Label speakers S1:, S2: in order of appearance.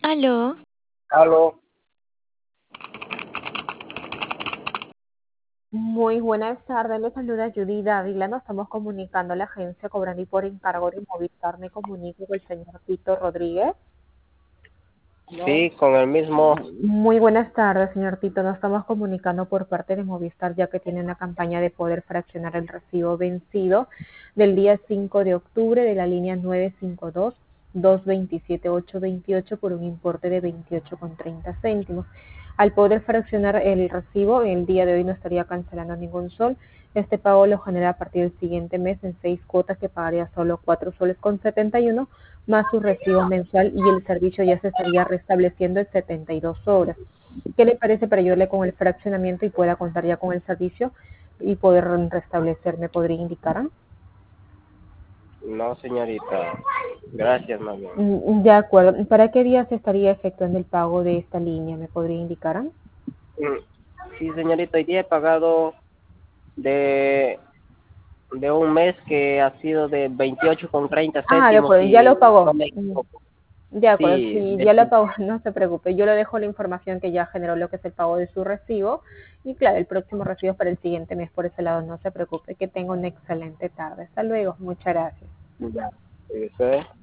S1: Aló,
S2: Aló,
S3: Muy buenas tardes, les saluda Judy Dávila. Nos estamos comunicando a la agencia cobrando y por encargo de Movistar. Me comunico con el señor Tito Rodríguez.
S2: sí, con el mismo.
S3: Muy buenas tardes, señor Tito. Nos estamos comunicando por parte de Movistar, ya que tiene una campaña de poder fraccionar el recibo vencido del día 5 de octubre de la línea 952-227-828 por un importe de 28,30 céntimos. Al poder fraccionar el recibo, el día de hoy no estaría cancelando ningún sol. Este pago lo genera a partir del siguiente mes en 6 cuotas que pagaría solo 4 soles con 71 más su recibo mensual y el servicio ya se estaría restableciendo en 72 horas. ¿Qué le parece para ayudarle con el fraccionamiento y pueda contar ya con el servicio y poder restablecer? ¿Me podría indicar?
S2: No, señorita. Gracias, mami.
S3: De acuerdo. ¿Para qué día se estaría efectuando el pago de esta línea? ¿Me podría indicar?
S2: Sí, señorita, hoy día he pagado de, de un mes que ha sido de 28,30
S3: De
S2: céntimos
S3: acuerdo, ya
S2: y
S3: lo pagó.
S2: no me equivoco.
S3: De acuerdo,
S2: Sí,
S3: si ya lo pagó, no se preocupe. Yo le dejo la información que ya generó lo que es el pago de su recibo. Y claro, el próximo recibo es para el siguiente mes por ese lado, no se preocupe. Que tenga una excelente tarde. Hasta luego. Muchas gracias.
S2: ya. Eso es.